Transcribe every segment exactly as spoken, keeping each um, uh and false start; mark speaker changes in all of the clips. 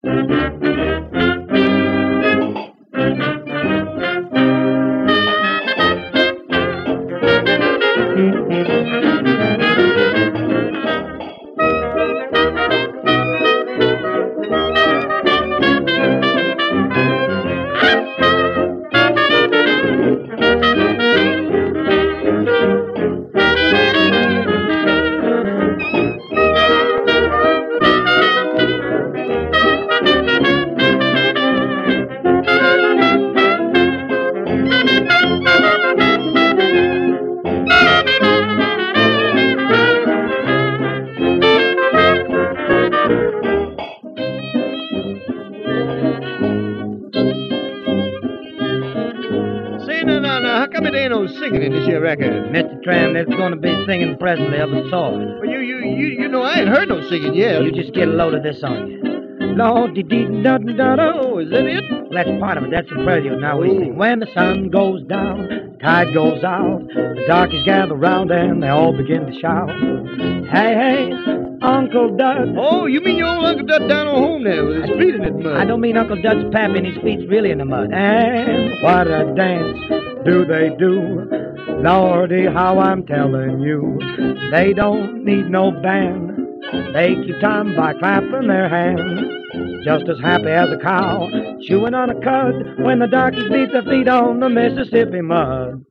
Speaker 1: Singing in this here record.
Speaker 2: Mister Tram, there's going to be singing presently of a sort.
Speaker 1: Well, you, you, you, you know, I ain't heard no singing yet.
Speaker 2: You just get a load of this on you. Lord, dee dee da da da da.
Speaker 1: Oh, is that it?
Speaker 2: That's part of it. That's the prelude. Now we sing. When the sun goes down, tide goes out, the darkies gather round and they all begin to shout. Hey, hey, Uncle Dud.
Speaker 1: Oh, you mean your old Uncle Dud down on home there with his feet in the mud?
Speaker 2: I don't mean Uncle Dud's pap and his feet's really in the mud. And what a dance do they do? Lordy, how I'm telling you, they don't need no band. They keep time by clapping their hands, just as happy as a cow chewing on a cud when the darkies beat their feet on the Mississippi mud.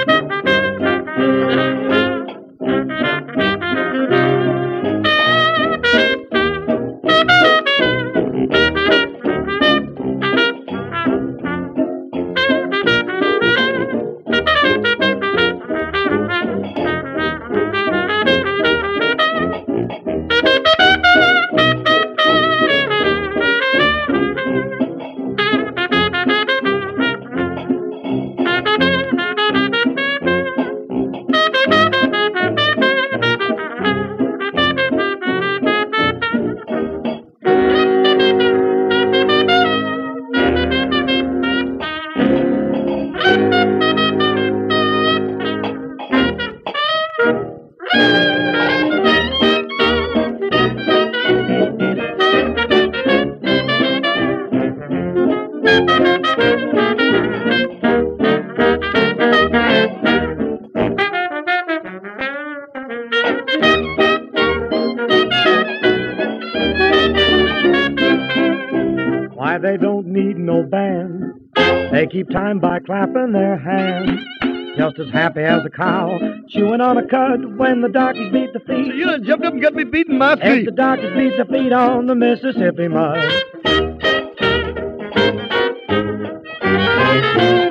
Speaker 2: Why, they don't need no band. They keep time by clapping their hands, just as happy as a cow chewing on a cud when the darkies beat the feet.
Speaker 1: So you done jumped up and got me beating my feet.
Speaker 2: As the darkies beat the feet on the Mississippi mud.